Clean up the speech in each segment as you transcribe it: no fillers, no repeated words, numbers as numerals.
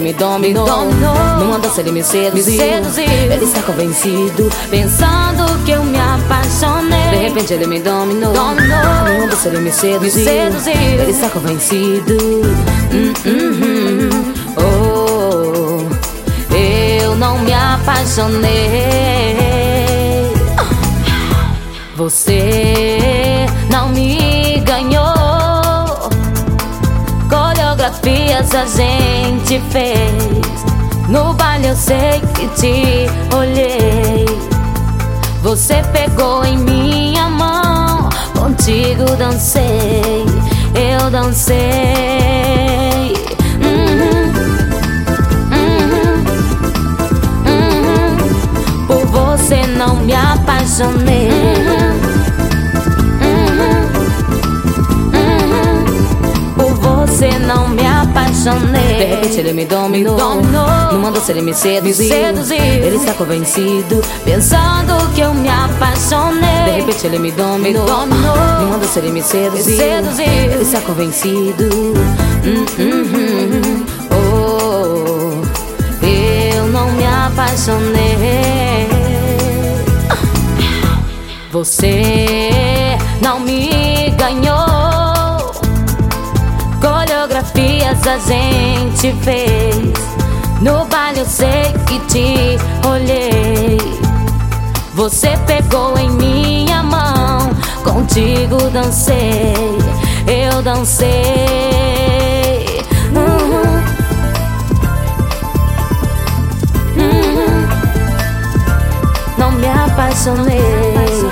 me dominou. Numa dança ele me seduziu. Ele está convencido, pensando que eu me apaixonei. De repente ele me dominou. Numa dança ele me seduziu. Ele está convencido. Oh, eu não me apaixonei. Você não me ganhou. Coreografias a gente fez. No baile eu sei que te olhei. Você pegou em minha mão. Contigo dancei, eu dancei. Por você não me apaixonei. Você não me apaixonei. De repente ele me dominou. Numa dança ele me seduziu. Ele está convencido, pensando que eu me apaixonei. De repente ele me dominou. Numa dança ele me seduziu. Ele está convencido. Oh, eu não me apaixonei. Você não me ganhou. Coreografias a gente fez. No baile eu sei que te olhei. Você pegou em minha mão. Contigo dancei, eu dancei. Não me apaixonei.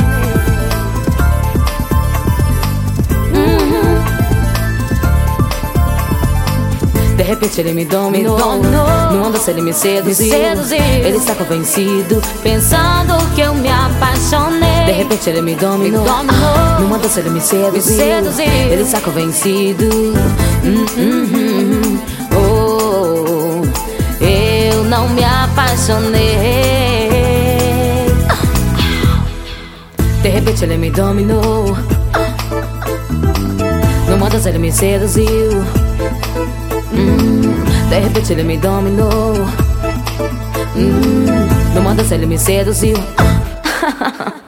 De repente ele me dominou. Numa dança ele me seduziu. Ele está convencido, pensando que eu me apaixonei. De repente ele me dominou. Numa dança ele me seduziu. Ele está convencido. Oh, eu não me apaixonei. De repente ele me dominou. Numa dança ele me seduziu. De repente ele me dominou. Numa dança ele me seduziu.